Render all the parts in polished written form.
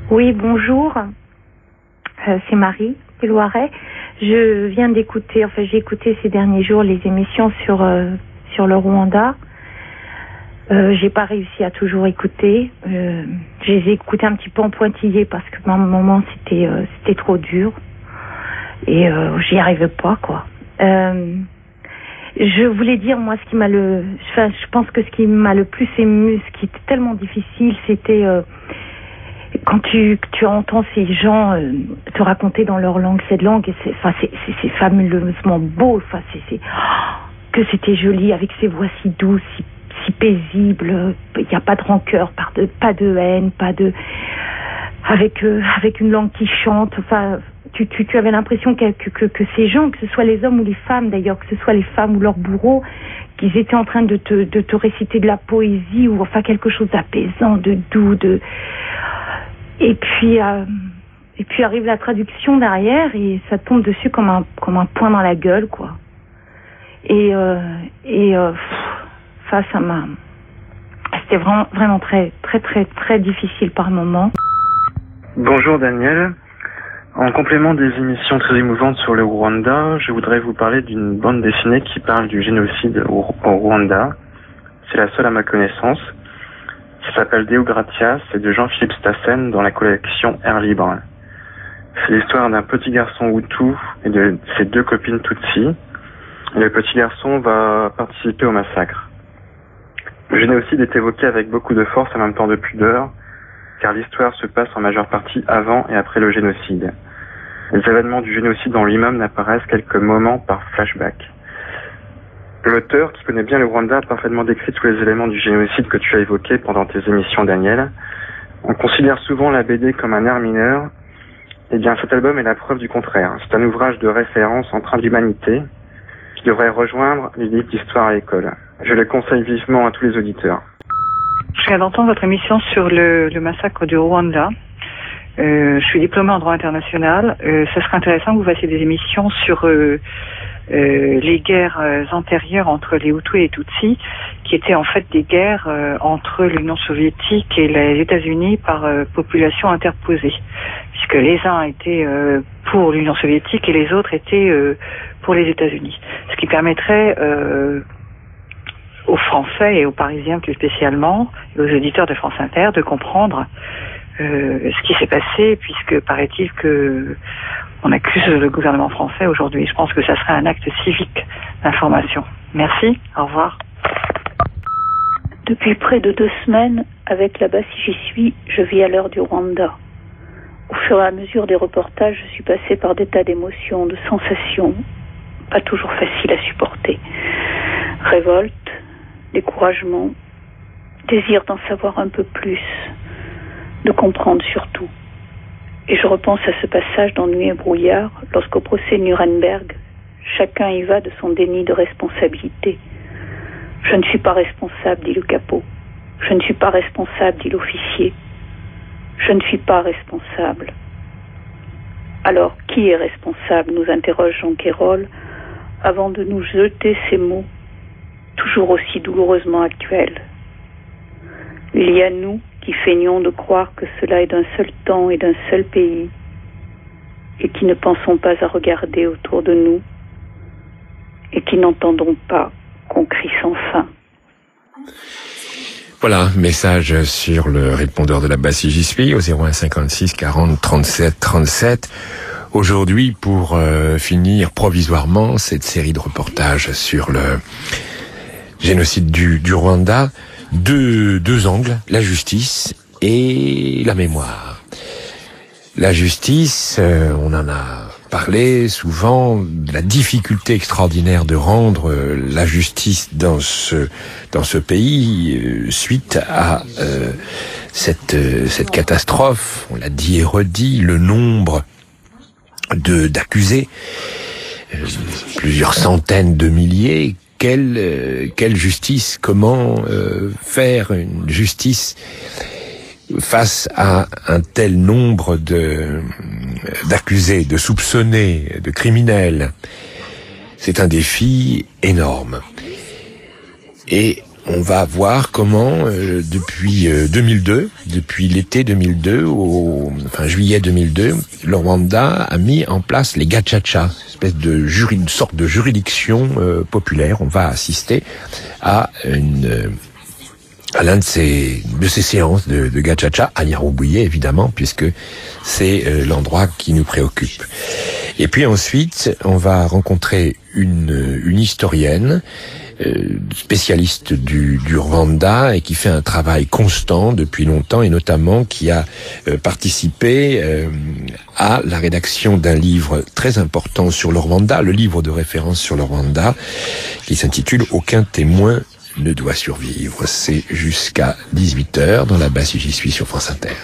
Oui, bonjour. C'est Marie du Loiret. Je viens d'écouter, j'ai écouté ces derniers jours les émissions sur le Rwanda. J'ai pas réussi à toujours écouter. Je les ai écoutées un petit peu en pointillé parce que à un moment c'était trop dur et j'y arrivais pas quoi. Je voulais dire moi je pense que ce qui m'a le plus ému, ce qui était tellement difficile, c'était quand tu entends ces gens te raconter dans leur langue, cette langue, et c'est fabuleusement beau, que c'était joli avec ces voix si douces, si paisibles, il n'y a pas de rancœur, pas de haine, avec une langue qui chante, tu avais l'impression que ces gens, que ce soit les hommes ou les femmes d'ailleurs, que ce soit les femmes ou leurs bourreaux, qu'ils étaient en train de te réciter de la poésie ou quelque chose d'apaisant, de doux, et puis arrive la traduction derrière et ça tombe dessus comme un poing dans la gueule quoi. C'était vraiment très très très très difficile par moments. Bonjour Daniel. En complément des émissions très émouvantes sur le Rwanda, je voudrais vous parler d'une bande dessinée qui parle du génocide au Rwanda. C'est la seule à ma connaissance. Ça s'appelle Deo Gratia, c'est de Jean-Philippe Stassen dans la collection Air Libre. C'est l'histoire d'un petit garçon Hutu et de ses deux copines Tutsi. Et le petit garçon va participer au massacre. Le génocide est évoqué avec beaucoup de force et en même temps de pudeur, car l'histoire se passe en majeure partie avant et après le génocide. Les événements du génocide en lui-même n'apparaissent quelques moments par flashback. L'auteur, qui connaît bien le Rwanda, a parfaitement décrit tous les éléments du génocide que tu as évoqués pendant tes émissions, Daniel. On considère souvent la BD comme un art mineur. Eh bien, cet album est la preuve du contraire. C'est un ouvrage de référence en train d'humanité qui devrait rejoindre les livres d'histoire à l'école. Je le conseille vivement à tous les auditeurs. Je viens d'entendre votre émission sur le massacre du Rwanda. Je suis diplômée en droit international. Ce serait intéressant que vous fassiez des émissions sur les guerres antérieures entre les Hutus et les Tutsis, qui étaient en fait des guerres entre l'Union soviétique et les États-Unis par population interposée, puisque les uns étaient pour l'Union soviétique et les autres étaient pour les États-Unis. Ce qui permettrait aux Français et aux Parisiens plus spécialement, et aux auditeurs de France Inter, de comprendre ce qui s'est passé, puisque paraît-il que on accuse le gouvernement français aujourd'hui. Je pense que ça serait un acte civique d'information. Merci, au revoir. Depuis près de 2 semaines, avec Là-bas si j'y suis, je vis à l'heure du Rwanda. Au fur et à mesure des reportages, je suis passée par des tas d'émotions, de sensations, pas toujours faciles à supporter. Révolte, découragement, désir d'en savoir un peu plus, de comprendre surtout. Et je repense à ce passage dans Nuit et brouillard, lorsqu'au procès Nuremberg, chacun y va de son déni de responsabilité. Je ne suis pas responsable, dit le capot. Je ne suis pas responsable, dit l'officier. Je ne suis pas responsable. Alors, qui est responsable, nous interroge Jean Quérol, avant de nous jeter ces mots, toujours aussi douloureusement actuels. Il y a nous qui feignons de croire que cela est d'un seul temps et d'un seul pays, et qui ne pensons pas à regarder autour de nous, et qui n'entendons pas qu'on crie sans fin. Voilà, message sur le répondeur de Là-bas si j'y suis, au 01 56 40 37 37. Aujourd'hui, pour finir provisoirement cette série de reportages sur le génocide du Rwanda, deux angles, la justice et la mémoire. La justice, on en a parlé souvent, de la difficulté extraordinaire de rendre la justice dans ce pays suite à cette catastrophe. On l'a dit et redit, le nombre d'accusés, plusieurs centaines de milliers. Quelle justice? Comment faire une justice face à un tel nombre d'accusés, de soupçonnés, de criminels? C'est un défi énorme. Et on va voir comment, depuis 2002, depuis l'été 2002, juillet 2002, le Rwanda a mis en place les gacaca, une sorte de juridiction populaire. On va assister à l'un de ces séances de gacaca à Nyarugenge, évidemment, puisque c'est l'endroit qui nous préoccupe. Et puis ensuite, on va rencontrer une historienne, spécialiste du Rwanda et qui fait un travail constant depuis longtemps et notamment qui a participé à la rédaction d'un livre très important sur le Rwanda, le livre de référence sur le Rwanda, qui s'intitule « Aucun témoin ne doit survivre ». C'est jusqu'à 18h dans la Basse J'y suis sur France Inter.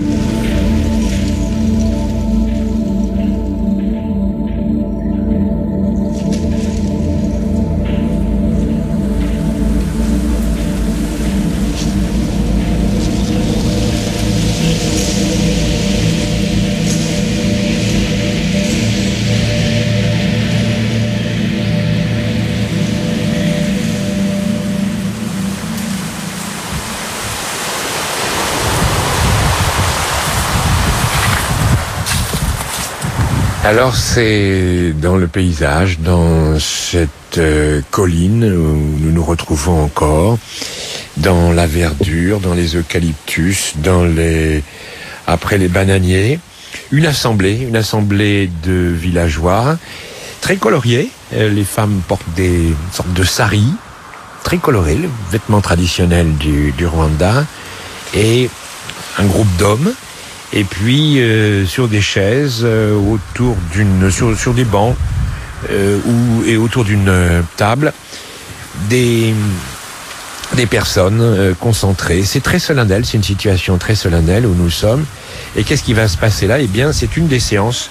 Alors c'est dans le paysage, dans cette colline où nous nous retrouvons encore, dans la verdure, dans les eucalyptus, après les bananiers, une assemblée de villageois, très coloriés. Les femmes portent des sortes de saris, très colorés, le vêtement traditionnel du Rwanda, et un groupe d'hommes. Et puis sur des chaises, sur des bancs et autour d'une table, des personnes concentrées. C'est très solennel, c'est une situation très solennelle où nous sommes. Et qu'est-ce qui va se passer là ? Eh bien, c'est une des séances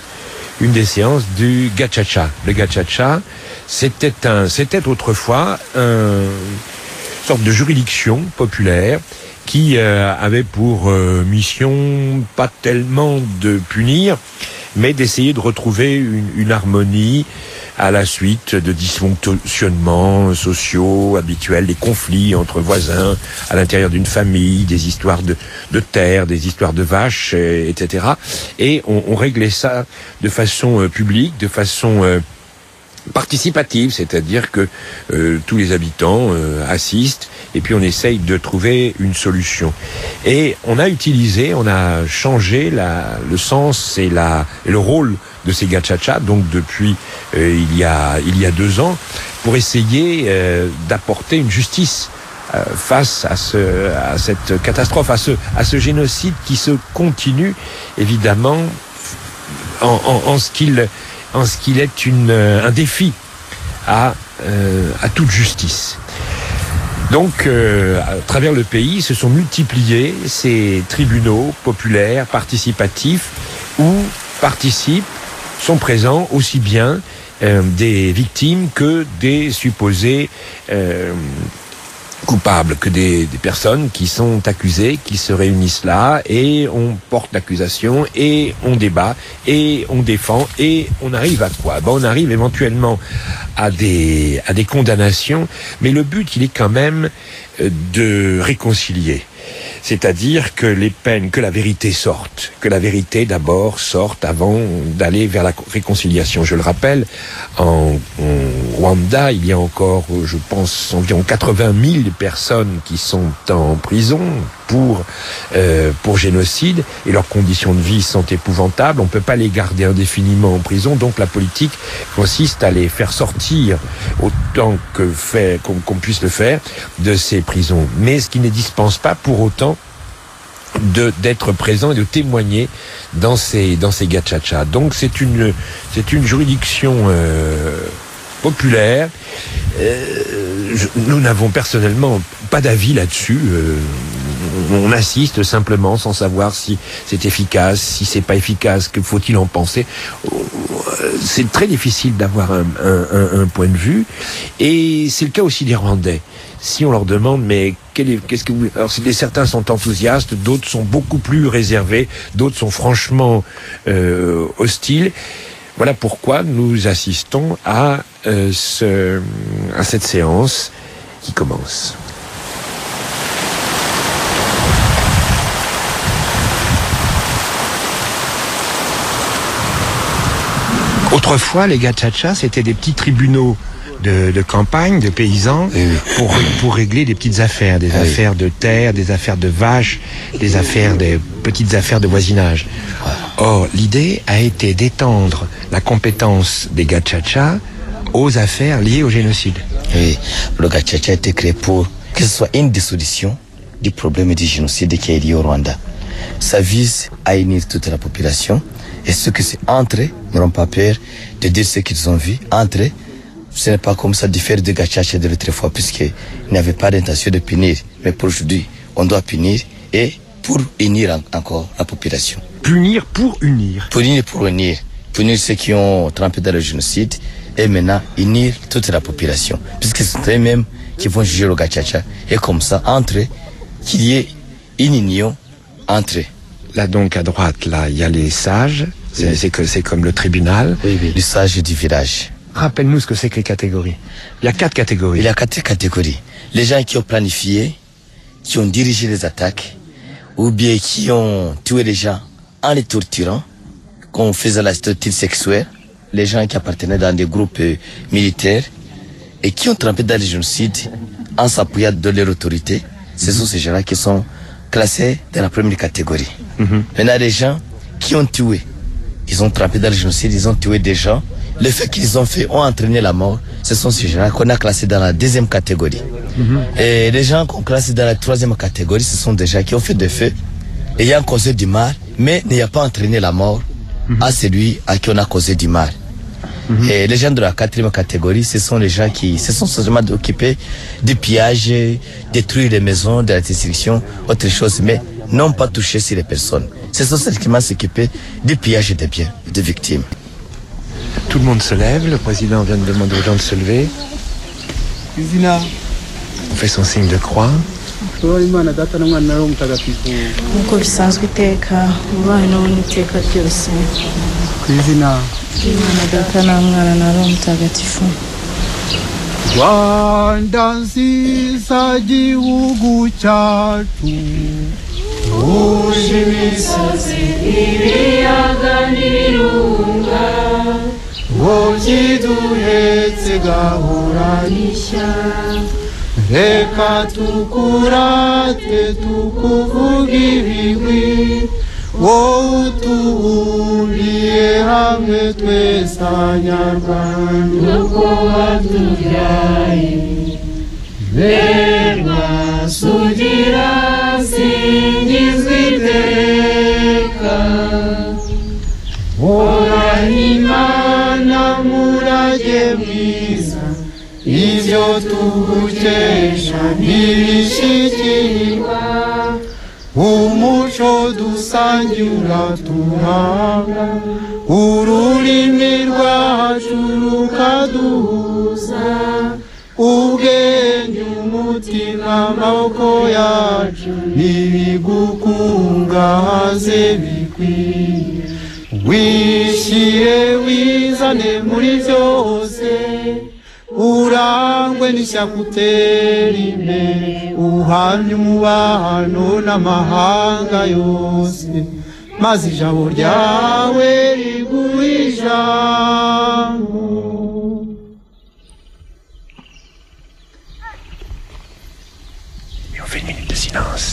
du gacaca. Le gacaca, c'était autrefois une sorte de juridiction populaire qui avait pour mission pas tellement de punir, mais d'essayer de retrouver une harmonie à la suite de dysfonctionnements sociaux habituels, des conflits entre voisins, à l'intérieur d'une famille, des histoires de terre, des histoires de vaches, etc. Et on réglait ça de façon publique, de façon participative, c'est-à-dire que tous les habitants assistent et puis on essaye de trouver une solution. Et on a changé le sens et le rôle de ces gacaca, donc depuis il y a 2 ans, pour essayer d'apporter une justice face à cette catastrophe, à ce génocide qui se continue, évidemment, en ce qu'il est un défi à toute justice. Donc, à travers le pays, se sont multipliés ces tribunaux populaires, participatifs, où sont présents aussi bien des victimes que des supposés coupables, que des personnes qui sont accusées, qui se réunissent là, et on porte l'accusation, et on débat, et on défend, et on arrive à quoi ? On arrive éventuellement à des condamnations, mais le but, il est quand même de réconcilier. C'est-à-dire que que la vérité sorte, que la vérité d'abord sorte avant d'aller vers la réconciliation. Je le rappelle, en Rwanda, il y a encore, je pense, environ 80 000 personnes qui sont en prison pour génocide, et leurs conditions de vie sont épouvantables. On ne peut pas les garder indéfiniment en prison, donc la politique consiste à les faire sortir autant qu'on puisse le faire de ces prisons. Mais ce qui ne dispense pas pour autant d'être présent et de témoigner dans ces gacaca. Donc c'est une juridiction populaire. Nous n'avons personnellement pas d'avis là-dessus. On assiste simplement sans savoir si c'est efficace, si c'est pas efficace, que faut-il en penser. C'est très difficile d'avoir un point de vue, et c'est le cas aussi des Rwandais. Si on leur demande, mais qu'est-ce que vous... Alors, certains sont enthousiastes, d'autres sont beaucoup plus réservés, d'autres sont franchement hostiles. Voilà pourquoi nous assistons à cette séance qui commence. Autrefois, les gachacha, c'était des petits tribunaux de campagne, de paysans, pour régler des petites affaires, des affaires de terre, des affaires de vaches, des petites affaires de voisinage. Or, l'idée a été d'étendre la compétence des gachacha aux affaires liées au génocide. Oui, le gachacha a été créé pour que ce soit une des solutions du problème du génocide qui est lié au Rwanda. Ça vise à unir toute la population et ceux qui sont entre eux n'auront pas peur de dire ce qu'ils ont vu entre eux. Ce n'est pas comme ça différent de gachacha de l'autre fois puisqu'il n'avait pas d'intention de punir. Mais pour aujourd'hui, on doit punir et pour unir encore la population. Punir pour unir. Punir pour unir. Punir ceux qui ont trempé dans le génocide et maintenant unir toute la population. Puisque c'est eux-mêmes qui vont juger le gachacha. Et comme ça, entre eux, qu'il y ait une union entre eux. Là donc à droite, là, il y a les sages. C'est comme le tribunal. Oui, les sages du village. Rappelle-nous ce que c'est que les catégories. Il y a 4 catégories. Il y a 4 catégories. Les gens qui ont planifié, qui ont dirigé les attaques, ou bien qui ont tué les gens en les torturant, qu'on faisait la torture sexuelle, les gens qui appartenaient dans des groupes militaires et qui ont trempé dans le génocide en s'appuyant de leur autorité. Ce sont ces gens-là qui sont classés dans la première catégorie. Maintenant, les gens qui ont tué, ils ont trempé dans le génocide, ils ont tué des gens. Le fait qu'ils ont fait ont entraîné la mort. Ce sont ces gens-là qu'on a classés dans la 2e catégorie. Et les gens qu'on classe dans la 3e catégorie, ce sont des gens qui ont fait des faits ayant causé du mal, mais n'ayant pas entraîné la mort à celui à qui on a causé du mal. Et les gens de la 4e catégorie, ce sont les gens qui se sont seulement occupés du pillage, détruire les maisons, de la destruction, autre chose, mais n'ont pas touché sur les personnes. Ce sont ceux qui m'ont s'occupé du pillage des biens, des victimes. Tout le monde se lève, le président vient de demander aux gens de se lever. On fait son signe de croix. Nk'uko bisanzwe iteka ubaye n'ubundi iteka ryose ku izina Imana Data na Mwana na Roho Mutagatifu. Rwanda nziza gihugu cyacu uje imisozi ibiyaga n'ibirunga ngo byiduhetse gahoranyishya reka tukurate tukuvuga ibigwi wowe utubumbiye hamwe twese abanyarwanda uko watubyaye berwa sugira singizwa iteka wowe Imana murage mwiza ibyo tugukesha ntibishikirwa umuco dusangiye uraturanga ururimi rwacu rukaduhuza ubwenge umutima amaboko yacu ntibigukungahaze bikwiye wishyire wizane muri byose urangwe n'ishyaka utera imbere uhamye umubano n'amahanga yose maze ijabo ryawe riguhe ijambo. Et on fait une minute de silence.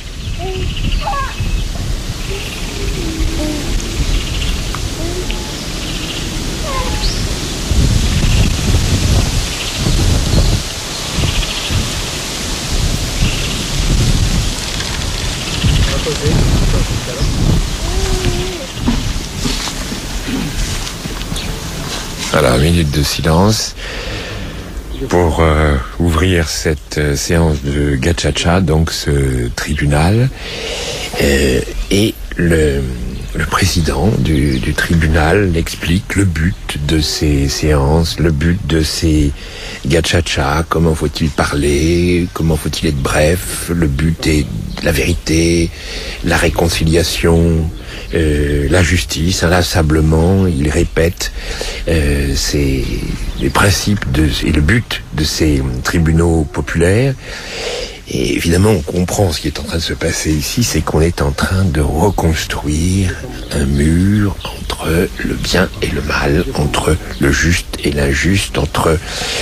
Voilà, minute de silence pour ouvrir cette séance de gachacha, donc ce tribunal. Et le président du tribunal explique le but de ces séances, le but de ces gachacha, comment faut-il parler, comment faut-il être bref, le but est la vérité, la réconciliation, la justice. Inlassablement, il répète les principes et le but de ces tribunaux populaires. Et évidemment, on comprend ce qui est en train de se passer ici, c'est qu'on est en train de reconstruire un mur entre entre le bien et le mal, entre le juste et l'injuste, entre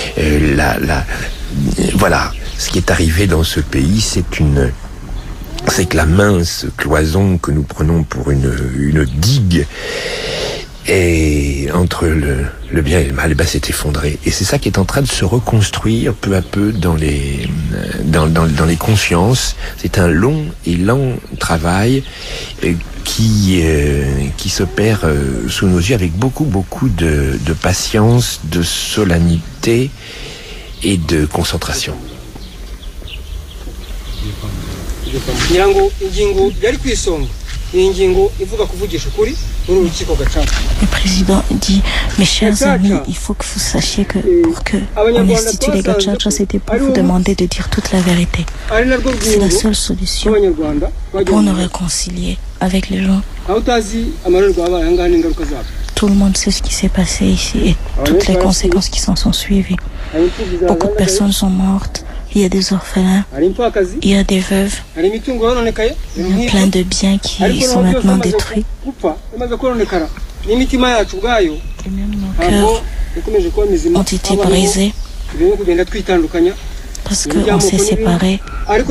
voilà. Ce qui est arrivé dans ce pays, c'est que la mince cloison que nous prenons pour une digue et entre le bien et le mal, s'est effondré. Et c'est ça qui est en train de se reconstruire peu à peu dans les consciences. C'est un long et lent travail qui s'opère sous nos yeux avec beaucoup de patience, de solennité et de concentration. Le président dit, mes chers amis, il faut que vous sachiez que pour qu'on institue les Gacaca, c'était pour vous demander de dire toute la vérité. C'est la seule solution pour nous réconcilier avec les gens. Tout le monde sait ce qui s'est passé ici et toutes les conséquences qui s'en sont suivies. Beaucoup de personnes sont mortes. Il y a des orphelins, il y a des veuves, il y a plein de biens qui sont maintenant détruits. Et même nos cœurs ont été brisés parce qu'on s'est séparés.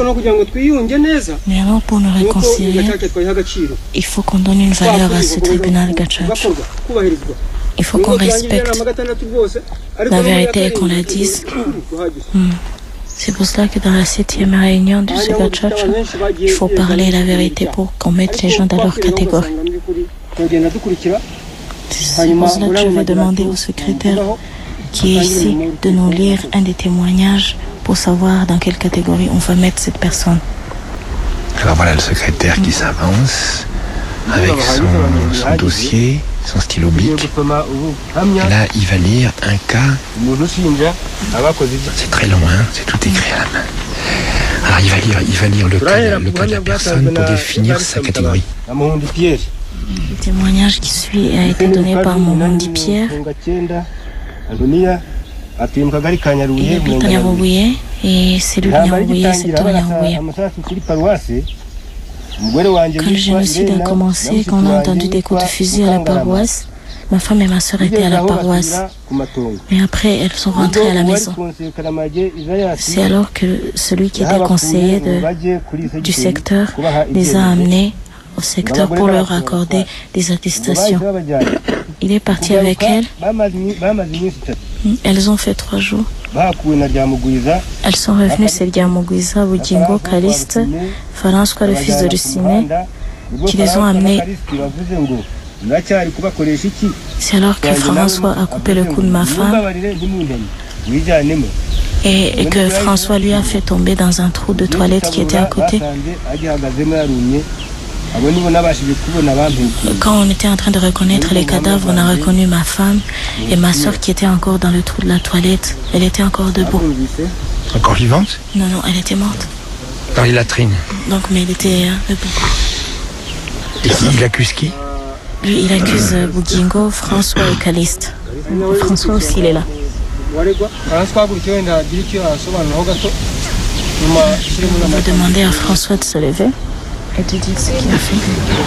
Mais alors pour nous réconcilier, il faut qu'on donne une valeur à ce tribunal Gacaca. Il faut qu'on respecte la vérité et qu'on la dise. C'est pour cela que dans la 7e réunion du Gacaca, il faut parler la vérité pour qu'on mette les gens dans leur catégorie. C'est pour cela que je vais demander au secrétaire qui est ici de nous lire un des témoignages pour savoir dans quelle catégorie on va mettre cette personne. Alors voilà le secrétaire qui s'avance avec son dossier, son stylo bic. Et là, il va lire un cas. C'est très long, hein, c'est tout écrit à la main. Alors il va lire le cas de la personne pour définir sa catégorie. Le témoignage qui suit a été donné par Momondi Pierre. Il habite à Nyarubouye et c'est lui de Nyarubouye, secteur Nyarubouye. Quand le génocide a commencé, quand on a entendu des coups de fusil à la paroisse, ma femme et ma soeur étaient à la paroisse. Mais après, elles sont rentrées à la maison. C'est alors que celui qui était conseiller du secteur les a amenés au secteur pour leur accorder des attestations. Il est parti avec elles. Elles ont fait 3 jours. Elles sont revenues, c'est Lyamugwiza, Bugingo, Caliste, François, le fils de Luciné, qui les ont amenés. C'est alors que François a coupé le cou de ma femme et que François lui a fait tomber dans un trou de toilette qui était à côté. Quand on était en train de reconnaître les cadavres, on a reconnu ma femme et ma soeur qui était encore dans le trou de la toilette. Elle était encore debout. Encore vivante? Non, elle était morte. Dans les latrines. Donc, mais elle était debout. Et il accuse qui? Lui, il accuse Bugingo, François et Caliste. François aussi, il est là. On va demander à François de se lever et de dire ce qu'il a fait.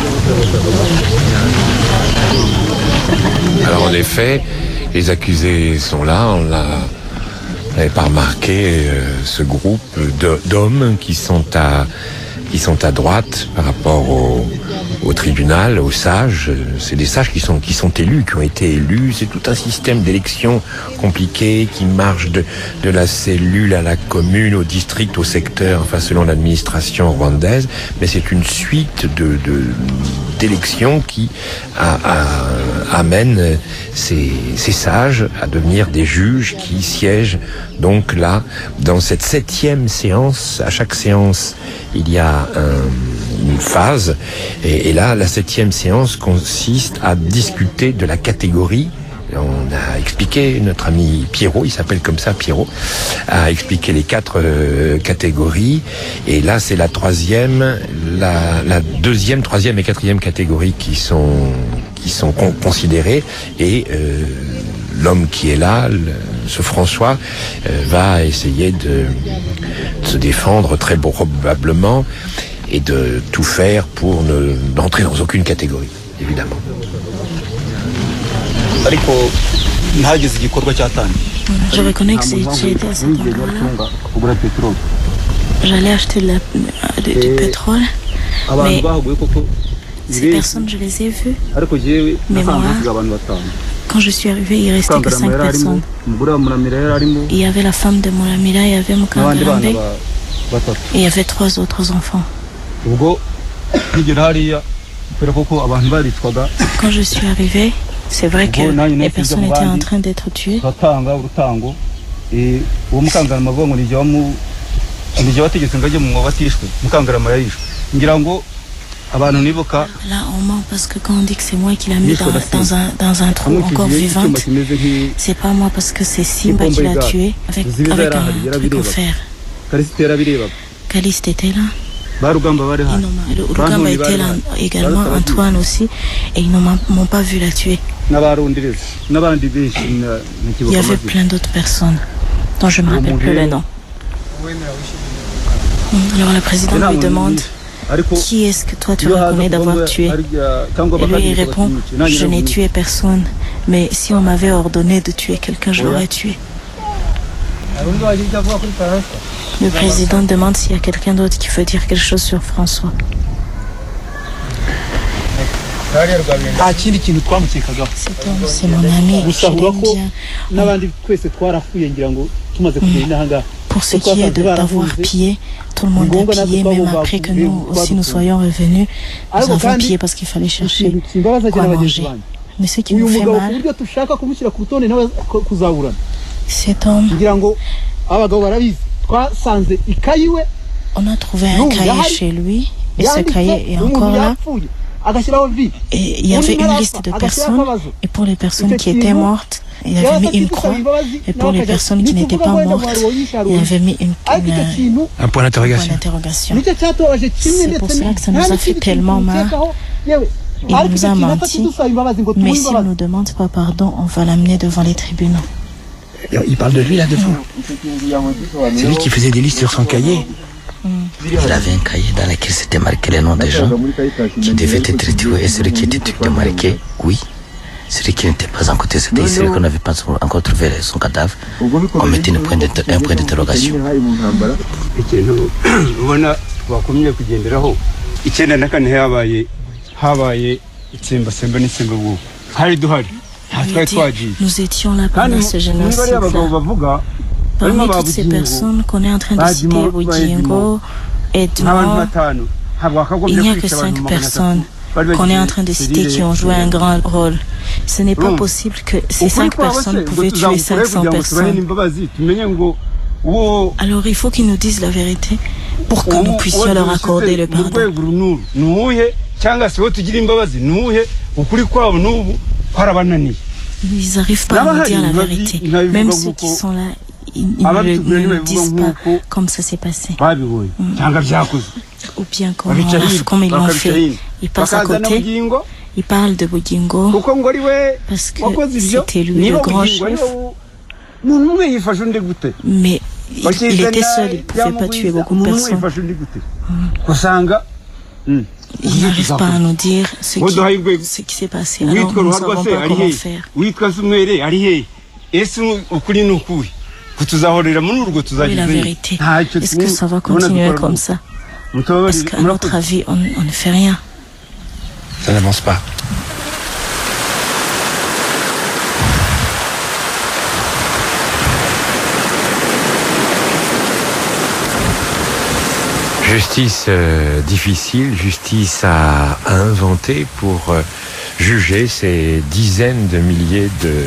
Alors en effet, les accusés sont là. On n'avait pas remarqué ce groupe d'hommes qui sont à droite par rapport au tribunal, aux sages. C'est des sages qui sont élus, qui ont été élus. C'est tout un système d'élection compliqué qui marche de la cellule à la commune, au district, au secteur, enfin selon l'administration rwandaise. Mais c'est une suite d'élections qui amène ces sages à devenir des juges qui siègent donc là dans cette 7e séance. À chaque séance, il y a une phase et là la 7e séance consiste à discuter de la catégorie. On a expliqué, notre ami Pierrot, il s'appelle comme ça, Pierrot, a expliqué les 4 catégories. Et là, c'est la 3e, la 2e, 3e et 4e catégorie qui sont considérées. Et l'homme qui est là, ce François, va essayer de se défendre très probablement et de tout faire pour n'entrer dans aucune catégorie, évidemment. ariko ntageze igikorwa cyatangiye. Je reconnais que j'ai été à cet endroit-là. J'allais acheter du pétrole, mais ces personnes, je les ai vues. Mais moi, quand je suis arrivé, il restait que 5 personnes. Il y avait la femme de Muramira, il y avait Mukangarambe, et il y avait 3 autres enfants. Quand je suis arrivé, c'est vrai que les personnes étaient en train d'être tuées. Là on ment parce que quand on dit que c'est moi qui l'a mis dans un trou encore vivante, c'est pas moi parce que c'est Simba qui l'a tué avec un truc au fer. Caliste était là. Rugamba était là également, Antoine aussi, et ils ne m'ont pas vu la tuer. Il y avait plein d'autres personnes dont je ne me rappelle plus le nom. Alors le président lui demande: qui est-ce que toi tu reconnais d'avoir tué? Et lui il répond: je n'ai tué personne, mais si on m'avait ordonné de tuer quelqu'un, je l'aurais tué. Le président demande s'il y a quelqu'un d'autre qui veut dire quelque chose sur François. Cet homme, c'est mon ami, je l'aime bien. Pour ce qui est d'avoir pillé, tout le monde a pillé, même après que nous aussi nous soyons revenus, nous avons pillé parce qu'il fallait chercher quoi manger. Mais ce qui nous fait mal, cet homme, on a trouvé un cahier chez lui, et ce cahier est encore là. Et il y avait une liste de personnes, et pour les personnes qui étaient mortes, il avait mis une croix, et pour les personnes qui n'étaient pas mortes, il avait mis un point d'interrogation. C'est pour cela que ça nous a fait tellement mal. Il nous a menti, mais s'il ne nous demande pas pardon, on va l'amener devant les tribunaux. Il parle de lui là devant. C'est lui qui faisait des listes sur son cahier. Il avait un cahier dans lequel c'était marqué les noms des gens qui devaient être tués et celui qui était marqué, oui. Celui qui n'était pas encore décédé, celui qu'on n'avait pas encore trouvé son cadavre, on mettait un point d'interrogation. Nous étions là pendant ce génocide-là. Parmi toutes ces personnes qu'on est en train de citer, Bugingo, Edmond, il n'y a que 5 personnes qu'on est en train de citer qui ont joué un grand rôle. Ce n'est pas possible que ces 5 personnes pouvaient tuer 500 personnes. Alors il faut qu'ils nous disent la vérité pour que nous puissions leur accorder le pardon. Ils n'arrivent pas à nous dire la vérité. Même ceux qui sont là, ils ne le disent pas comme ça s'est passé. Ou bien comme ils l'ont fait. Ils passent à côté, ils parlent de Bugingo parce que c'était lui le grand chef. Mais il était seul, il ne pouvait pas tuer beaucoup de personnes. Ils n'arrivent pas à nous dire ce qui s'est passé. Alors nous ne savons pas comment faire. Oui, la vérité. Est-ce que ça va continuer comme ça? Parce qu'à notre avis, on ne fait rien. Ça n'avance pas. Justice difficile, justice à inventer pour juger ces dizaines de milliers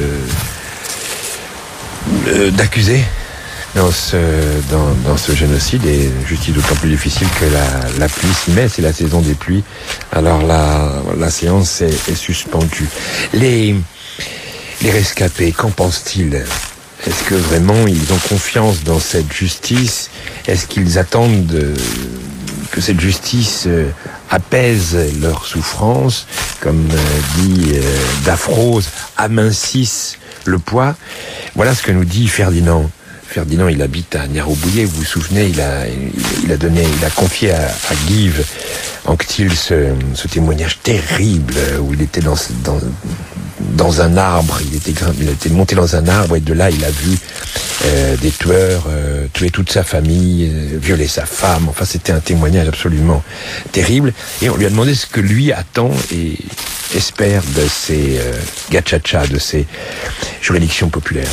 d'accusés dans ce génocide, et justice d'autant plus difficile que la pluie s'y met, c'est la saison des pluies. Alors la séance est suspendue. Les rescapés, qu'en pensent-ils? Est-ce que vraiment ils ont confiance dans cette justice? Est-ce qu'ils attendent que cette justice apaise leur souffrance, comme dit Daphrose, amincisse le poids? Voilà ce que nous dit Ferdinand Ferdinand, il habite à Niarobouye. Vous vous souvenez, il a confié à Guy Anctil ce témoignage terrible où il était dans un arbre. Il était monté dans un arbre et de là, il a vu des tueurs tuer toute sa famille, violer sa femme. Enfin, c'était un témoignage absolument terrible. Et on lui a demandé ce que lui attend et espère de ces gachachas, de ces juridictions populaires.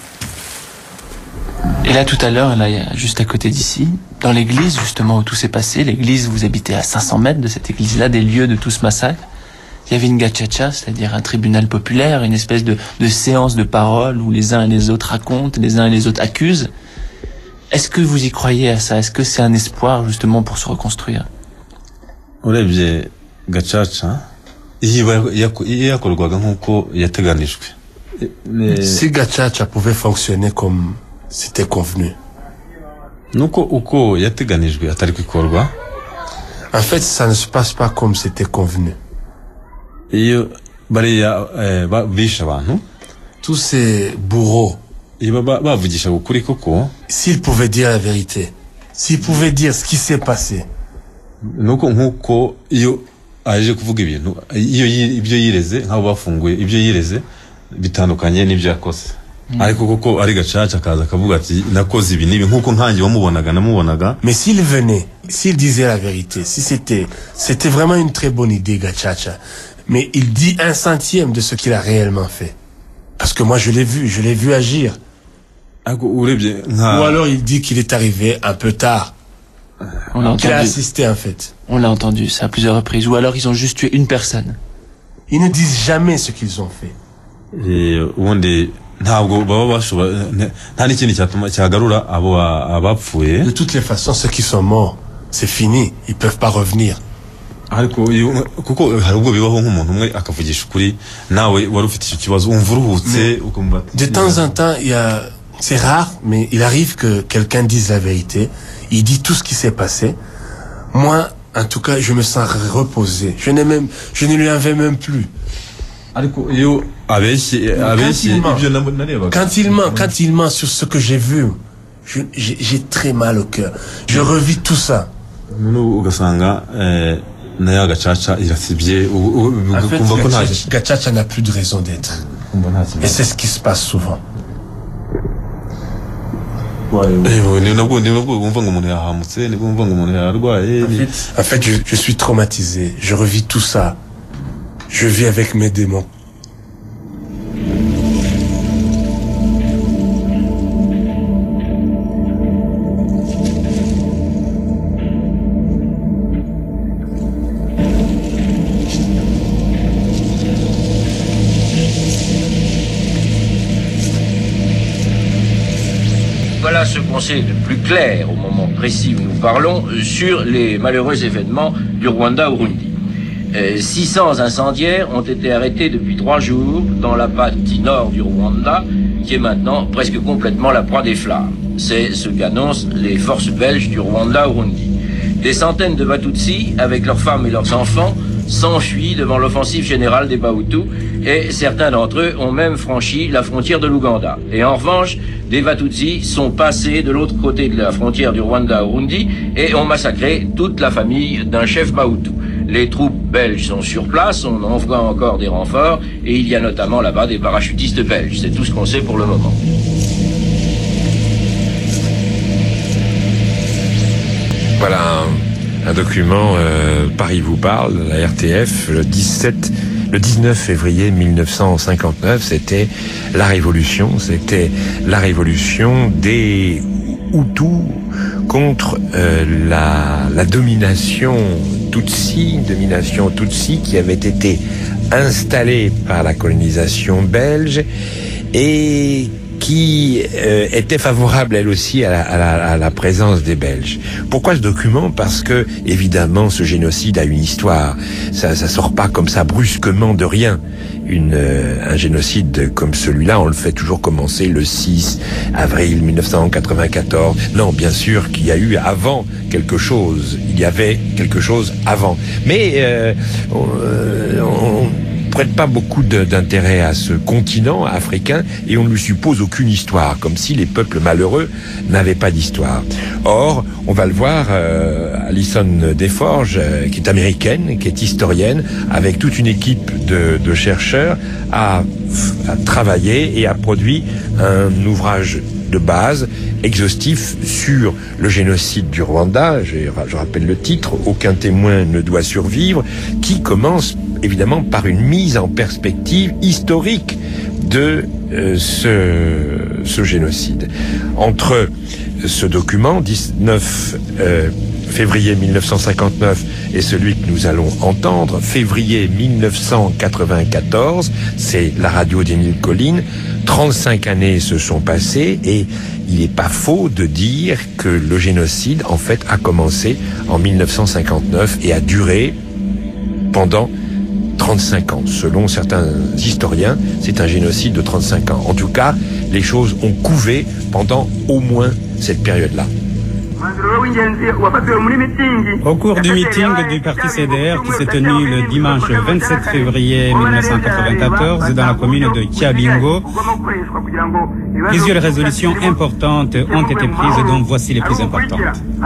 Et là, tout à l'heure, là, juste à côté d'ici, dans l'église, justement, où tout s'est passé, l'église, vous habitez à 500 mètres de cette église-là, des lieux de tout ce massacre, il y avait une gachacha, c'est-à-dire un tribunal populaire, une espèce de séance de parole où les uns et les autres racontent, les uns et les autres accusent. Est-ce que vous y croyez à ça? Est-ce que c'est un espoir, justement, pour se reconstruire? urebye gacaca yakorwaga nk'uko yateganijwe. Si gacaca pouvait fonctionner comme c'était convenu. Nuko uko yateganijwe atari kwikorwa. En fait, ça ne se passe pas comme c'était convenu. Iyo bariya bisha abantu, tous ces bourreaux, bavugisha ukuri koko, s'ils pouvaient dire la vérité, s'ils pouvaient dire ce qui s'est passé. Nuko nkuko iyo aje kuvuga ibintu, iyo ibyo yireze nk'abo bafunguye ibyo yireze bitandukanye n'ibyo yakoze. Ariko koko ari gacaca akaza akavuga ati nakoze ibi nibi nkuko nkanjye namubonaga. Mais s'il venait, s'il disait la vérité, si c'était vraiment une très bonne idée, gacaca, mais il dit 1/100 de ce qu'il a réellement fait. Parce que moi je l'ai vu agir. Ou alors il dit qu'il est arrivé un peu tard. Qu'il a assisté en fait. On l'a entendu ça à plusieurs reprises. Ou alors ils ont juste tué une personne. Ils ne disent jamais ce qu'ils ont fait. De toutes les façons, ceux qui sont morts, c'est fini, ils peuvent pas revenir. De temps en temps, c'est rare, mais il arrive que quelqu'un dise la vérité. Il dit tout ce qui s'est passé. Moi, en tout cas, je me sens reposé. Je ne lui en vais même plus. Quand il ment sur ce que j'ai vu, j'ai très mal au cœur. Je revis tout ça. En fait, gacaca n'a plus de raison d'être. Et c'est ce qui se passe souvent. En fait, je suis traumatisé. Je revis tout ça. Je vis avec mes démons. Voilà ce qu'on sait de plus clair au moment précis où nous parlons sur les malheureux événements du Rwanda-Burundi. 600 incendiaires ont été arrêtés depuis 3 jours dans la partie nord du Rwanda, qui est maintenant presque complètement la proie des flammes. C'est ce qu'annoncent les forces belges du Rwanda-Burundi. Des centaines de Batutsis, avec leurs femmes et leurs enfants, s'enfuient devant l'offensive générale des Bahutus, et certains d'entre eux ont même franchi la frontière de l'Ouganda. Et en revanche, des Batutsis sont passés de l'autre côté de la frontière du Rwanda-Burundi et ont massacré toute la famille d'un chef Bahutu. Les troupes belges sont sur place, on envoie encore des renforts, et il y a notamment là-bas des parachutistes belges. C'est tout ce qu'on sait pour le moment. Voilà un document, Paris vous parle, la RTF, le 19 février 1959, c'était la révolution des Hutus contre la domination Tutsi qui avait été installée par la colonisation belge et qui était favorable elle aussi à la présence des Belges. Pourquoi ce document? Parce que évidemment ce génocide a une histoire. Ça sort pas comme ça brusquement de rien. Un génocide comme celui-là, on le fait toujours commencer le 6 avril 1994. Non, bien sûr qu'il y a eu avant quelque chose. Il y avait quelque chose avant. Mais prête pas beaucoup d'intérêt à ce continent africain et on ne lui suppose aucune histoire, comme si les peuples malheureux n'avaient pas d'histoire. Or, on va le voir, Alison Desforges, qui est américaine, qui est historienne, avec toute une équipe de chercheurs, a travaillé et a produit un ouvrage de base, exhaustif, sur le génocide du Rwanda. Je rappelle le titre, « Aucun témoin ne doit survivre », qui commence évidemment par une mise en perspective historique de ce génocide. Entre ce document, 19 février 1959, et celui que nous allons entendre, février 1994, c'est la radio d'Émile Colline. 35 années se sont passées et il n'est pas faux de dire que le génocide, en fait, a commencé en 1959 et a duré pendant 35 ans. Selon certains historiens, c'est un génocide de 35 ans. En tout cas, les choses ont couvé pendant au moins cette période-là. Au cours du meeting du parti CDR qui s'est tenu le dimanche 27 février 1994 dans la commune de Kiabingo, plusieurs résolutions importantes ont été prises, dont voici les plus importantes.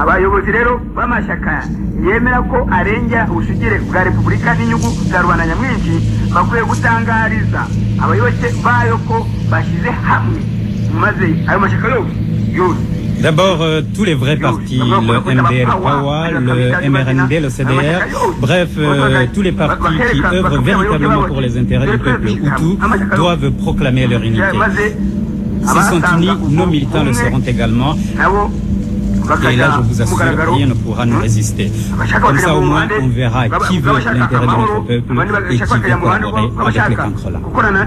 D'abord, tous les vrais partis, le MDR-PAWA, le MRND, le CDR, bref, tous les partis qui œuvrent véritablement pour les intérêts du peuple Hutu doivent proclamer leur unité. S'ils sont unis, nos militants le seront également. Et là, je vous assure, rien ne pourra nous résister. Comme ça, au moins, on verra qui veut l'intérêt de notre peuple et qui veut collaborer avec les cancrelats.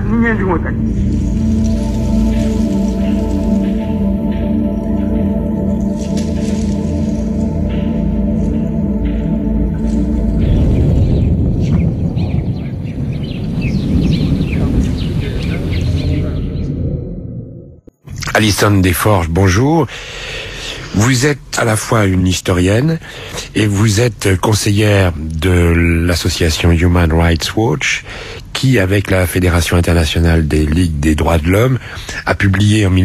Alison Desforges, bonjour. Vous êtes à la fois une historienne et vous êtes conseillère de l'association Human Rights Watch qui, avec la Fédération internationale des ligues des droits de l'homme, a publié en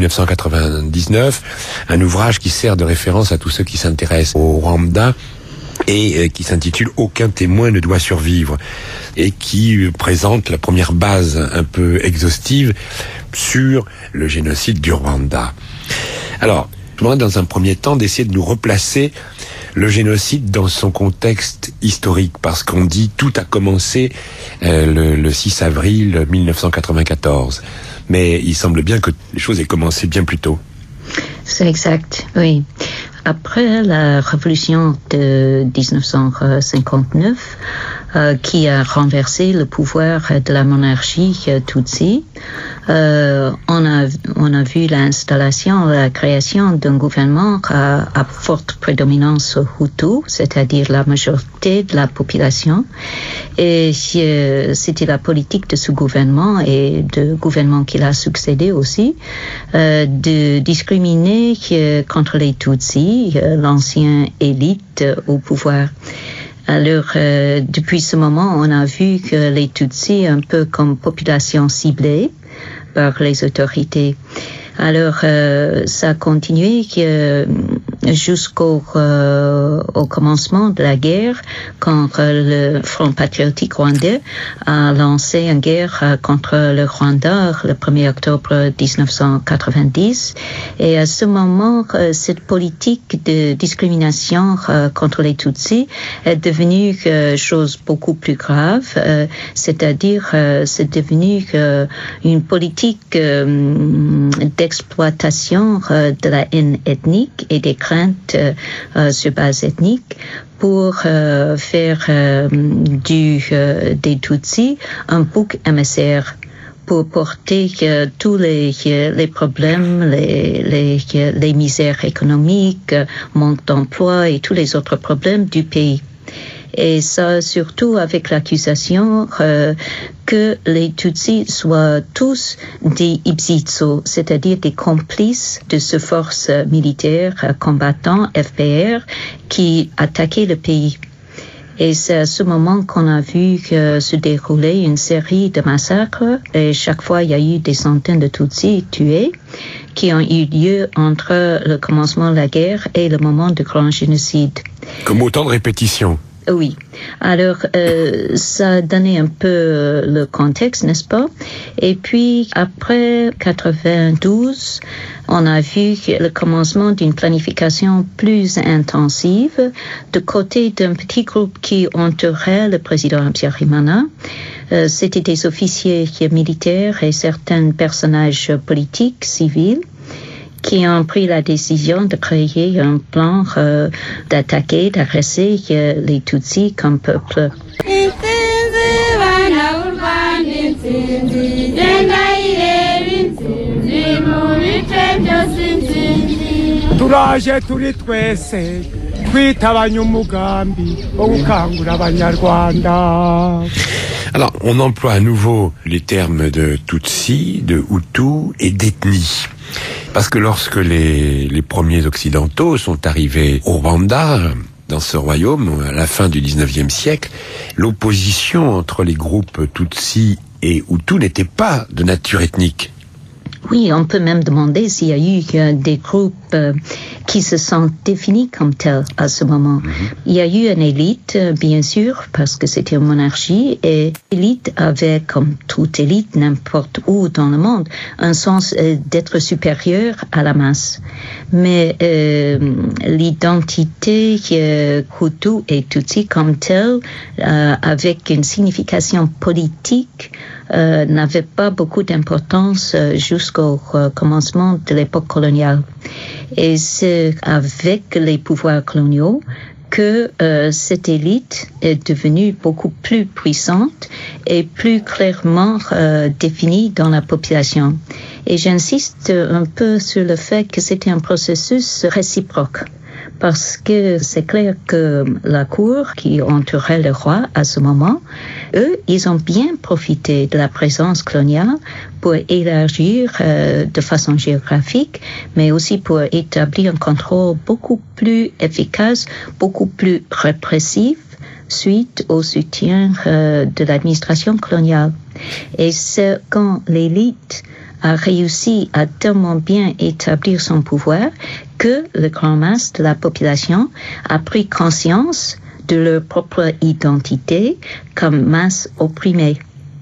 1999 un ouvrage qui sert de référence à tous ceux qui s'intéressent au Rwanda et qui s'intitule « Aucun témoin ne doit survivre » et qui présente la première base un peu exhaustive sur le génocide du Rwanda. Alors, je voudrais dans un premier temps d'essayer de nous replacer le génocide dans son contexte historique, parce qu'on dit tout a commencé le 6 avril 1994. Mais il semble bien que les choses aient commencé bien plus tôt. C'est exact, oui. Après la révolution de 1959, qui a renversé le pouvoir de la monarchie Tutsi, on a vu l'installation, la création d'un gouvernement à forte prédominance Hutu, c'est-à-dire la majorité de la population. Et c'était la politique de ce gouvernement et de gouvernement qui l'a succédé aussi, de discriminer contre les Tutsis, l'ancienne élite au pouvoir. Alors, depuis ce moment, on a vu que les Tutsis, un peu comme population ciblée par les autorités. Alors, ça a continué jusqu'au au commencement de la guerre, quand le Front patriotique rwandais a lancé une guerre contre le Rwanda le 1er octobre 1990. Et à ce moment, cette politique de discrimination contre les Tutsis est devenue chose beaucoup plus grave, c'est-à-dire c'est devenu une politique d'exploitation de la haine ethnique et des craintes sur base ethnique pour faire des Tutsis un bouc émissaire pour porter tous les problèmes, les misères économiques, manque d'emploi et tous les autres problèmes du pays. Et ça, surtout avec l'accusation que les Tutsis soient tous des Ibzitso, c'est-à-dire des complices de ce force militaire combattant FPR qui attaquait le pays. Et c'est à ce moment qu'on a vu se dérouler une série de massacres. Et chaque fois, il y a eu des centaines de Tutsis tués qui ont eu lieu entre le commencement de la guerre et le moment du grand génocide. Comme autant de répétitions. Oui. Alors, ça a donné un peu le contexte, n'est-ce pas? Et puis, après 92, on a vu le commencement d'une planification plus intensive de côté d'un petit groupe qui entourait le président Habyarimana. C'était des officiers militaires et certains personnages politiques, civils, qui ont pris la décision de créer un plan d'attaquer, d'agresser les Tutsis comme peuple. turaje turi twese kwitabanya umugambi wo gukangura abanyarwanda. Alors, on emploie à nouveau les termes de Tutsi, de Hutu et d'ethnie. Parce que lorsque les premiers occidentaux sont arrivés au Rwanda, dans ce royaume, à la fin du 19e siècle, l'opposition entre les groupes Tutsi et Hutu n'était pas de nature ethnique. Oui, on peut même demander s'il y a eu des groupes qui se sont définis comme tels à ce moment. Il y a eu une élite, bien sûr, parce que c'était une monarchie, et l'élite avait, comme toute élite, n'importe où dans le monde, un sens d'être supérieur à la masse. Mais l'identité Hutu et Tutsi comme telle, avec une signification politique, n'avait pas beaucoup d'importance jusqu'au commencement de l'époque coloniale. Et c'est avec les pouvoirs coloniaux que cette élite est devenue beaucoup plus puissante et plus clairement définie dans la population. Et j'insiste un peu sur le fait que c'était un processus réciproque. Parce que c'est clair que la cour qui entourait le roi à ce moment, eux, ils ont bien profité de la présence coloniale pour élargir de façon géographique, mais aussi pour établir un contrôle beaucoup plus efficace, beaucoup plus répressif, suite au soutien de l'administration coloniale. Et c'est quand l'élite a réussi à tellement bien établir son pouvoir que le grand masse de la population a pris conscience de leur propre identité comme masse opprimée.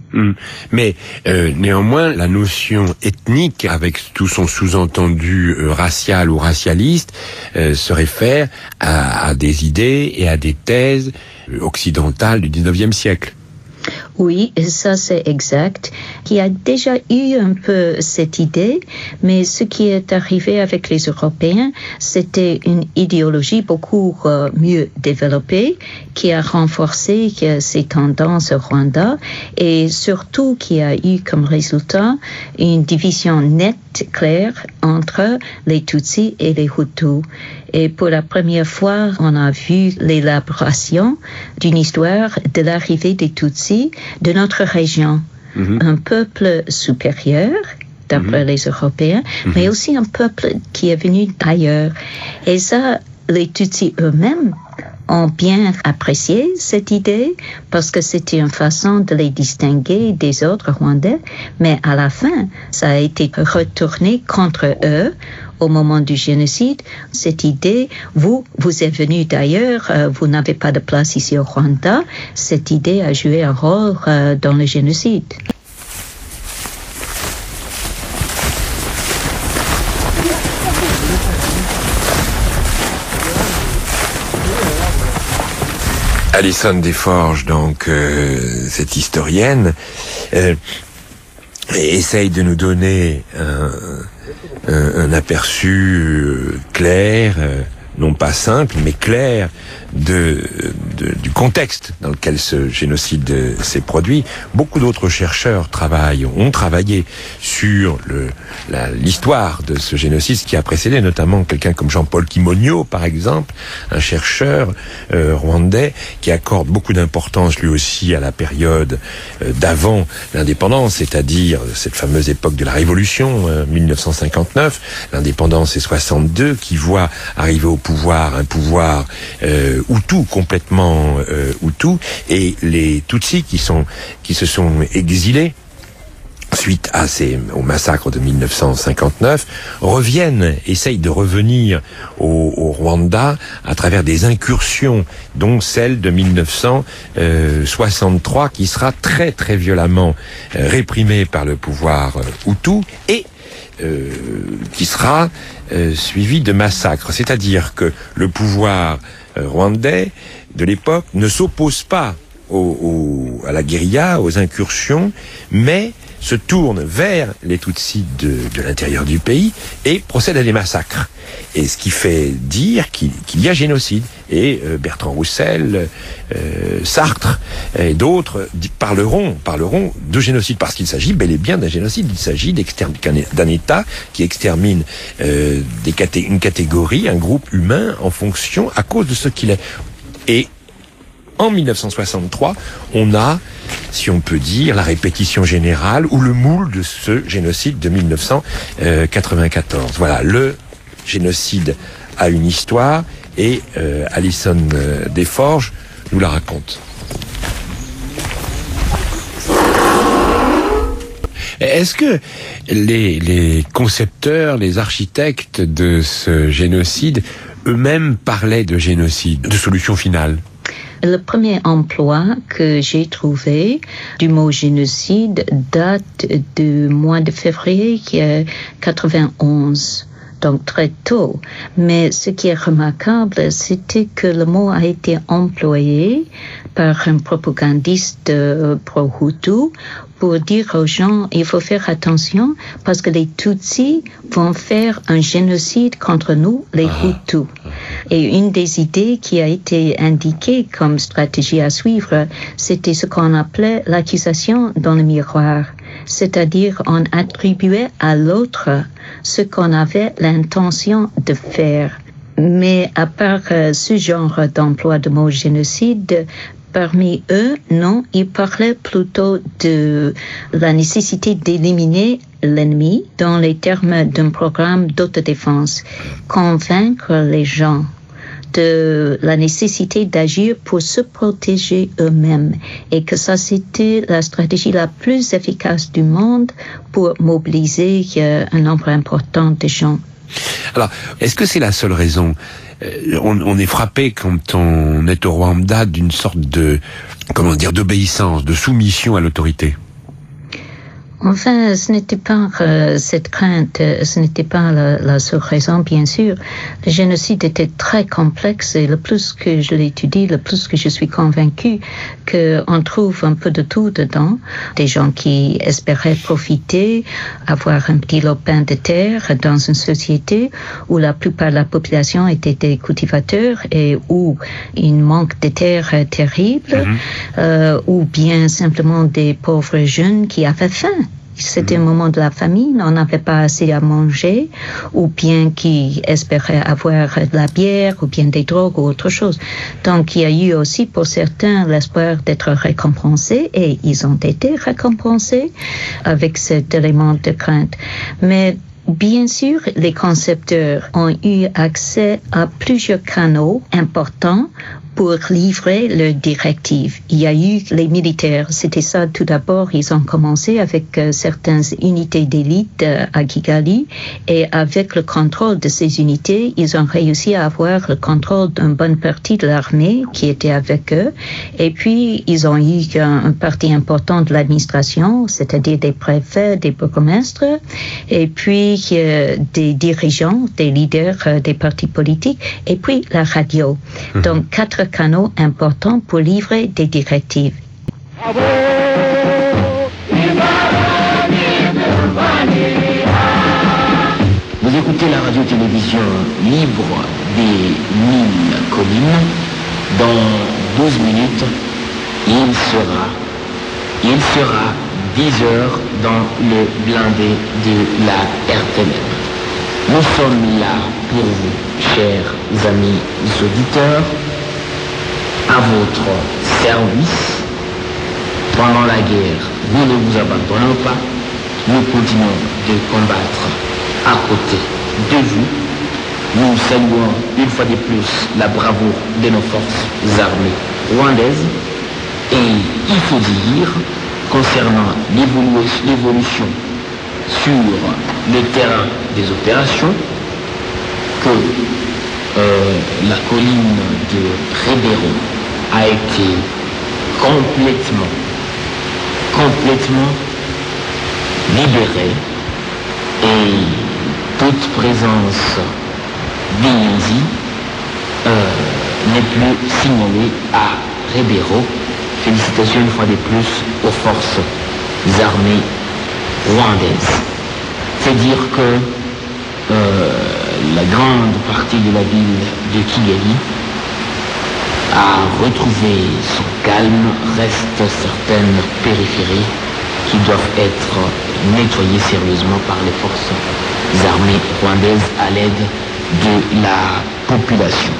Mais néanmoins, la notion ethnique, avec tout son sous-entendu racial ou racialiste, se réfère à des idées et à des thèses occidentales du 19e siècle. Oui, ça c'est exact. Il y a déjà eu un peu cette idée, mais ce qui est arrivé avec les Européens, c'était une idéologie beaucoup mieux développée, qui a renforcé ces tendances au Rwanda et surtout qui a eu comme résultat une division nette, claire, entre les Tutsis et les Hutus. Et pour la première fois, on a vu l'élaboration d'une histoire de l'arrivée des Tutsis de notre région. Un peuple supérieur, d'après les Européens, mais aussi un peuple qui est venu d'ailleurs. Et ça, les Tutsis eux-mêmes ont bien apprécié cette idée parce que c'était une façon de les distinguer des autres Rwandais, mais à la fin, ça a été retourné contre eux au moment du génocide. Cette idée, vous êtes venus d'ailleurs, vous n'avez pas de place ici au Rwanda, cette idée a joué un rôle dans le génocide. Alison Desforges, donc cette historienne, essaye de nous donner un aperçu clair, non pas simple, mais clair du contexte dans lequel ce génocide s'est produit. Beaucoup d'autres chercheurs ont travaillé sur l'histoire de ce génocide, ce qui a précédé, notamment quelqu'un comme Jean-Paul Kimonyo, par exemple, un chercheur rwandais qui accorde beaucoup d'importance lui aussi à la période d'avant l'indépendance, c'est-à-dire cette fameuse époque de la Révolution, 1959. L'indépendance est 62, qui voit arriver au pouvoir, un pouvoir Hutu, complètement Hutu, et les Tutsis qui se sont exilés suite au massacre de 1959, essayent de revenir au Rwanda à travers des incursions, dont celle de 1963, qui sera très très violemment réprimée par le pouvoir Hutu et qui sera suivi de massacres. C'est-à-dire que le pouvoir rwandais de l'époque ne s'oppose pas à la guérilla, aux incursions, mais se tourne vers les Tutsis de l'intérieur du pays et procède à des massacres. Et ce qui fait dire qu'il y a génocide. Et Bertrand Roussel, Sartre et d'autres parleront de génocide, parce qu'il s'agit bel et bien d'un génocide. Il s'agit d'un État qui extermine une catégorie, un groupe humain à cause de ce qu'il est. Et en 1963, on a, si on peut dire, la répétition générale ou le moule de ce génocide de 1994. Voilà, le génocide a une histoire et Alison Desforges nous la raconte. Est-ce que les concepteurs, les architectes de ce génocide eux-mêmes parlaient de génocide, de solution finale ? Le premier emploi que j'ai trouvé du mot génocide date du mois de février 91, donc très tôt. Mais ce qui est remarquable, c'était que le mot a été employé par un propagandiste pro-Hutu pour dire aux gens, il faut faire attention parce que les Tutsis vont faire un génocide contre nous, les Hutus. Et une des idées qui a été indiquée comme stratégie à suivre, c'était ce qu'on appelait l'accusation dans le miroir. C'est-à-dire, on attribuait à l'autre ce qu'on avait l'intention de faire. Mais à part ce genre d'emploi de mot génocide, parmi eux, non, ils parlaient plutôt de la nécessité d'éliminer l'ennemi dans les termes d'un programme d'autodéfense, convaincre les gens de la nécessité d'agir pour se protéger eux-mêmes et que ça c'était la stratégie la plus efficace du monde pour mobiliser un nombre important de gens. Alors, est-ce que c'est la seule raison ? On est frappé quand on est au Rwanda d'une sorte d'obéissance, de soumission à l'autorité. Enfin, ce n'était pas cette crainte, ce n'était pas la seule raison, bien sûr. Le génocide était très complexe et le plus que je l'étudie, le plus que je suis convaincue qu'on trouve un peu de tout dedans. Des gens qui espéraient profiter, avoir un petit lopin de terre dans une société où la plupart de la population était des cultivateurs et où il manque de terre terrible, ou bien simplement des pauvres jeunes qui avaient faim. C'était un moment de la famine, on n'avait pas assez à manger, ou bien qui espéraient avoir de la bière, ou bien des drogues, ou autre chose. Donc, il y a eu aussi pour certains l'espoir d'être récompensés, et ils ont été récompensés avec cet élément de crainte. Mais bien sûr, les concepteurs ont eu accès à plusieurs canaux importants pour livrer leurs directives. Il y a eu les militaires, c'était ça tout d'abord, ils ont commencé avec certaines unités d'élite à Kigali et avec le contrôle de ces unités, ils ont réussi à avoir le contrôle d'une bonne partie de l'armée qui était avec eux et puis ils ont eu une partie importante de l'administration, c'est-à-dire des préfets, des bourgmestres et puis des dirigeants, des leaders des partis politiques et puis la radio. Donc 4 canaux importants pour livrer des directives. Vous écoutez la radio-télévision libre des 1000 collines. Dans 12 minutes, il sera 10 heures dans le blindé de la RTM. Nous sommes là pour vous, chers amis auditeurs, à votre service. Pendant la guerre, nous ne vous abandonnons pas. Nous continuons de combattre à côté de vous. nous saluons une fois de plus la bravoure de nos forces armées rwandaises. Et il faut dire, concernant l'évolution sur le terrain des opérations, que la colline de Ribeiro a été complètement libérée et toute présence d'Inyazi n'est plus signalée à Ribeiro. Félicitations une fois de plus aux forces armées rwandaises. C'est dire que la grande partie de la ville de Kigali a retrouvé son calme. Restent certaines périphéries qui doivent être nettoyées sérieusement par les forces armées rwandaises à l'aide de la population.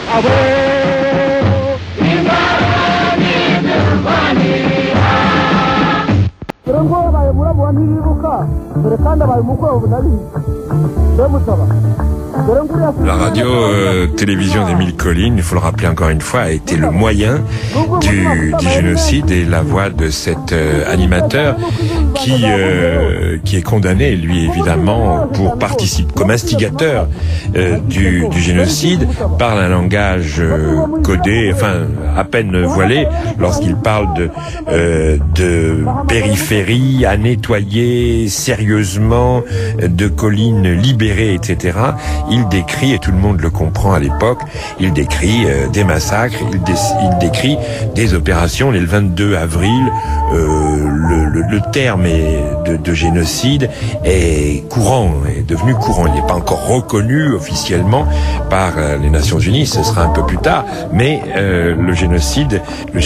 La radio-télévision d'Émile Colline, il faut le rappeler encore une fois, a été le moyen du génocide et la voix de cet animateur qui est condamné, lui évidemment, pour participer comme instigateur du génocide, parle un langage codé, enfin à peine voilé, lorsqu'il parle de périphérie à nettoyer sérieusement, de collines libérées, etc. Il décrit, et tout le monde le comprend à l'époque, il décrit des massacres, il décrit des opérations. Le 22 avril, le terme de génocide est courant, est devenu courant. Il n'est pas encore reconnu officiellement par les Nations Unies, ce sera un peu plus tard, mais le génocide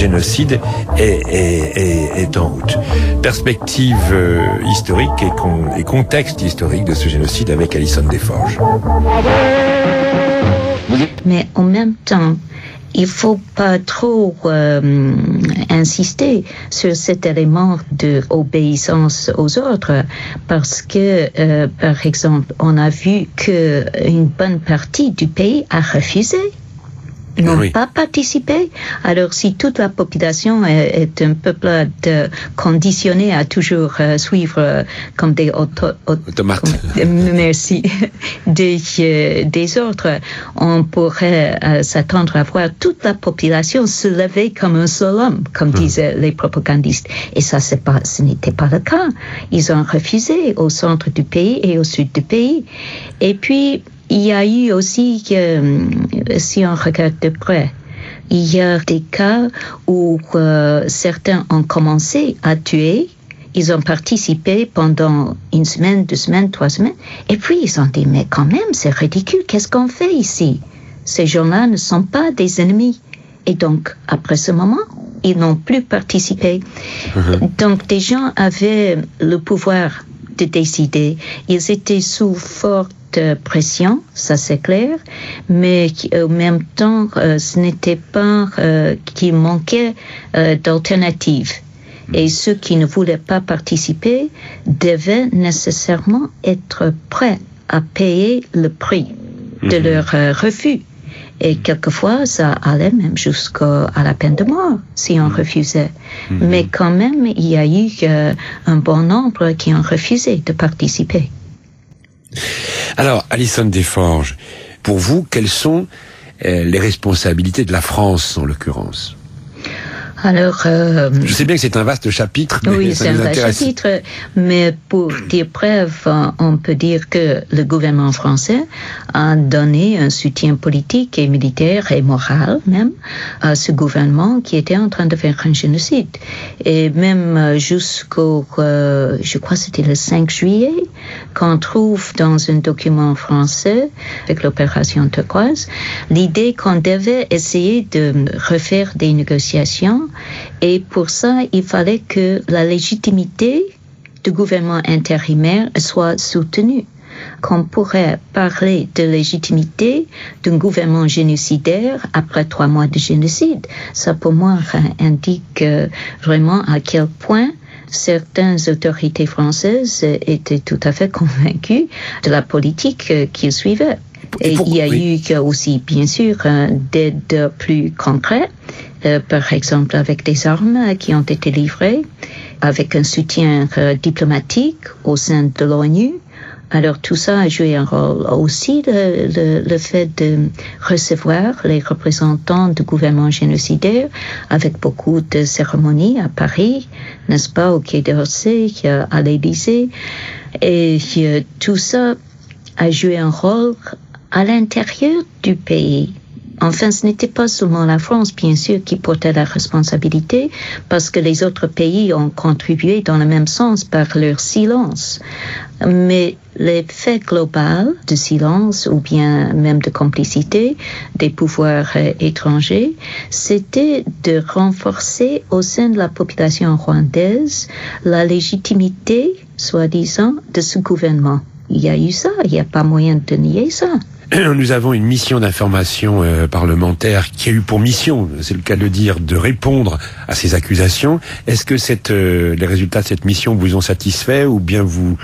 est en route. Perspective historique et contexte historique de ce génocide avec Alison Desforges. Mais en même temps, il faut pas trop insister sur cet élément d'obéissance aux ordres parce que, par exemple, on a vu que une bonne partie du pays a refusé. N'ont pas participé. Alors, si toute la population est un peuple conditionné à toujours suivre comme des automates, merci, des ordres, on pourrait s'attendre à voir toute la population se lever comme un seul homme, comme disaient les propagandistes. Et ça, ce n'était pas le cas. Ils ont refusé au centre du pays et au sud du pays. Et puis, il y a eu aussi, si on regarde de près, il y a des cas où certains ont commencé à tuer, ils ont participé pendant une semaine, 2 semaines, 3 semaines, et puis ils ont dit, mais quand même, c'est ridicule, qu'est-ce qu'on fait ici? Ces gens-là ne sont pas des ennemis. Et donc, après ce moment, ils n'ont plus participé. Donc, des gens avaient le pouvoir de décider. Ils étaient sous forte pression, ça c'est clair, mais en même temps, ce n'était pas qu'il manquait d'alternatives. Et ceux qui ne voulaient pas participer devaient nécessairement être prêts à payer le prix de leur refus. Et quelquefois, ça allait même jusqu'à la peine de mort si on refusait. Mais quand même, il y a eu un bon nombre qui ont refusé de participer. Alors, Alison Desforges, pour vous, quelles sont les responsabilités de la France, en l'occurrence ? Alors, je sais bien que c'est un vaste chapitre, mais oui, ça nous intéresse. Oui, c'est un vaste chapitre, mais pour dire bref, on peut dire que le gouvernement français a donné un soutien politique et militaire et moral même à ce gouvernement qui était en train de faire un génocide. Et même jusqu'au, je crois que c'était le 5 juillet, qu'on trouve dans un document français avec l'opération Turquoise, l'idée qu'on devait essayer de refaire des négociations. Et pour ça, il fallait que la légitimité du gouvernement intérimaire soit soutenue. Qu'on pourrait parler de légitimité d'un gouvernement génocidaire après 3 mois de génocide. Ça, pour moi, indique vraiment à quel point certaines autorités françaises étaient tout à fait convaincues de la politique qu'ils suivaient. Et il y a eu aussi, bien sûr, d'aide plus concrètes, par exemple avec des armes qui ont été livrées, avec un soutien diplomatique au sein de l'ONU. Alors tout ça a joué un rôle. Aussi le fait de recevoir les représentants du gouvernement génocidaire avec beaucoup de cérémonies à Paris, n'est-ce pas, au Quai d'Orsay, à l'Élysée. Et tout ça a joué un rôle à l'intérieur du pays. Enfin, ce n'était pas seulement la France, bien sûr, qui portait la responsabilité, parce que les autres pays ont contribué dans le même sens par leur silence. Mais l'effet global de silence, ou bien même de complicité des pouvoirs étrangers, c'était de renforcer au sein de la population rwandaise la légitimité, soi-disant, de ce gouvernement. Il y a eu ça, il n'y a pas moyen de nier ça. Nous avons une mission d'information parlementaire qui a eu pour mission, c'est le cas de le dire, de répondre à ces accusations. Est-ce que les résultats de cette mission vous ont satisfait ou bien vous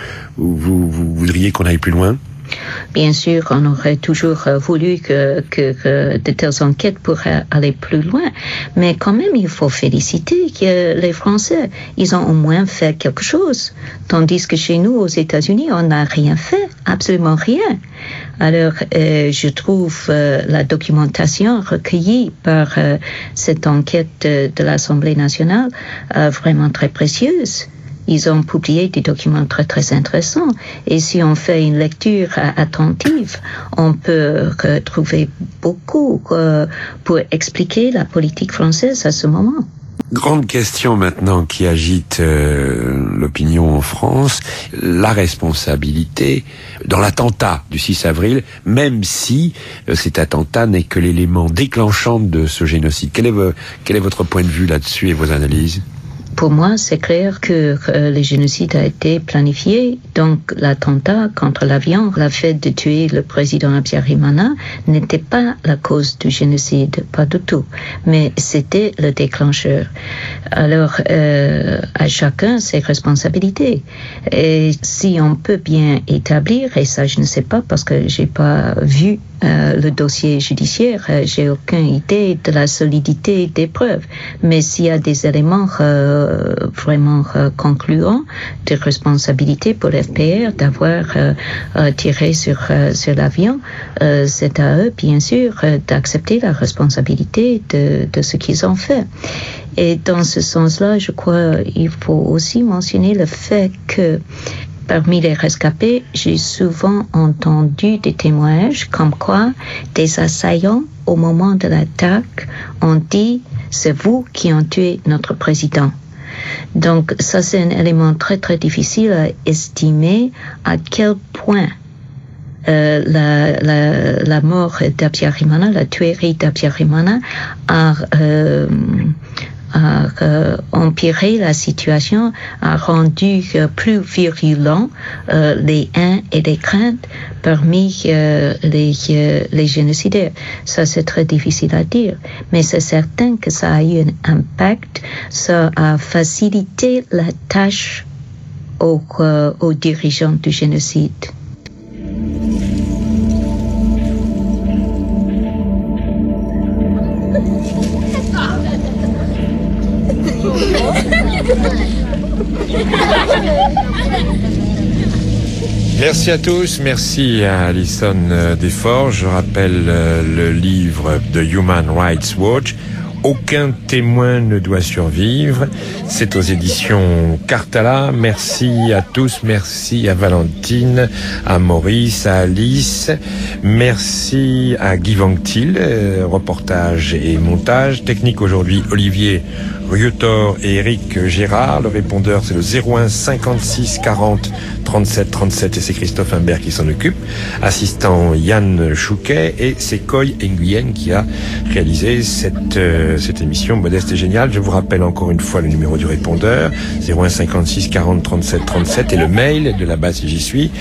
voudriez qu'on aille plus loin ? Bien sûr, on aurait toujours voulu que de telles enquêtes pourraient aller plus loin. Mais quand même, il faut féliciter que les Français, ils ont au moins fait quelque chose. Tandis que chez nous, aux États-Unis, on n'a rien fait, absolument rien. Alors, je trouve la documentation recueillie par cette enquête de l'Assemblée nationale vraiment très précieuse. Ils ont publié des documents très, très intéressants. Et si on fait une lecture attentive, on peut trouver beaucoup pour expliquer la politique française à ce moment. Grande question maintenant qui agite l'opinion en France, la responsabilité dans l'attentat du 6 avril, même si cet attentat n'est que l'élément déclenchant de ce génocide. Quel est votre point de vue là-dessus et vos analyses ? Pour moi, c'est clair que le génocide a été planifié. Donc, l'attentat contre l'avion, le fait de tuer le président Habyarimana n'était pas la cause du génocide, pas du tout. Mais c'était le déclencheur. Alors, à chacun ses responsabilités. Et si on peut bien établir, et ça je ne sais pas parce que j'ai pas vu le dossier judiciaire, j'ai aucune idée de la solidité des preuves. Mais s'il y a des éléments vraiment concluants de responsabilité pour l'FPR d'avoir tiré sur l'avion, c'est à eux, bien sûr, d'accepter la responsabilité de ce qu'ils ont fait. Et dans ce sens-là, je crois il faut aussi mentionner le fait que parmi les rescapés, j'ai souvent entendu des témoignages comme quoi des assaillants, au moment de l'attaque, ont dit « c'est vous qui ont tué notre président ». Donc ça, c'est un élément très très difficile à estimer à quel point la mort d'Habyarimana, la tuerie d'Habyarimana a empiré la situation, a rendu plus virulent les haines et les craintes parmi les génocidaires. Ça, c'est très difficile à dire, mais c'est certain que ça a eu un impact, ça a facilité la tâche aux dirigeants du génocide. Merci à tous, merci à Alison Desforges. Je rappelle le livre de Human Rights Watch, Aucun témoin ne doit survivre. C'est aux éditions Cartala. Merci à tous, merci à Valentine, à Maurice, à Alice. Merci à Guy Vanctil, reportage et montage. Technique aujourd'hui, Olivier Riotor et Eric Gérard. Le répondeur, c'est le 01 56 40 37 37 et c'est Christophe Imbert qui s'en occupe. Assistant Yann Chouquet et c'est Koy Nguyen qui a réalisé cette émission modeste et géniale. Je vous rappelle encore une fois le numéro du répondeur, 01 56 40 37 37 et le mail de la base si j'y suis,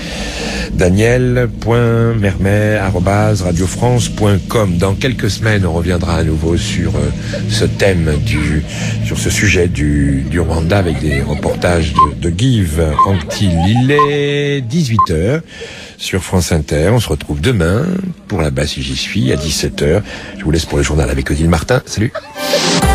daniel.mermet@radiofrance.com. Dans quelques semaines, on reviendra à nouveau sur ce thème sur ce sujet du Rwanda avec des reportages de Guy Vanctil. Il est 18h sur France Inter. On se retrouve demain pour la Basse si j'y suis à 17h. Je vous laisse pour le journal avec Odile Martin. Salut.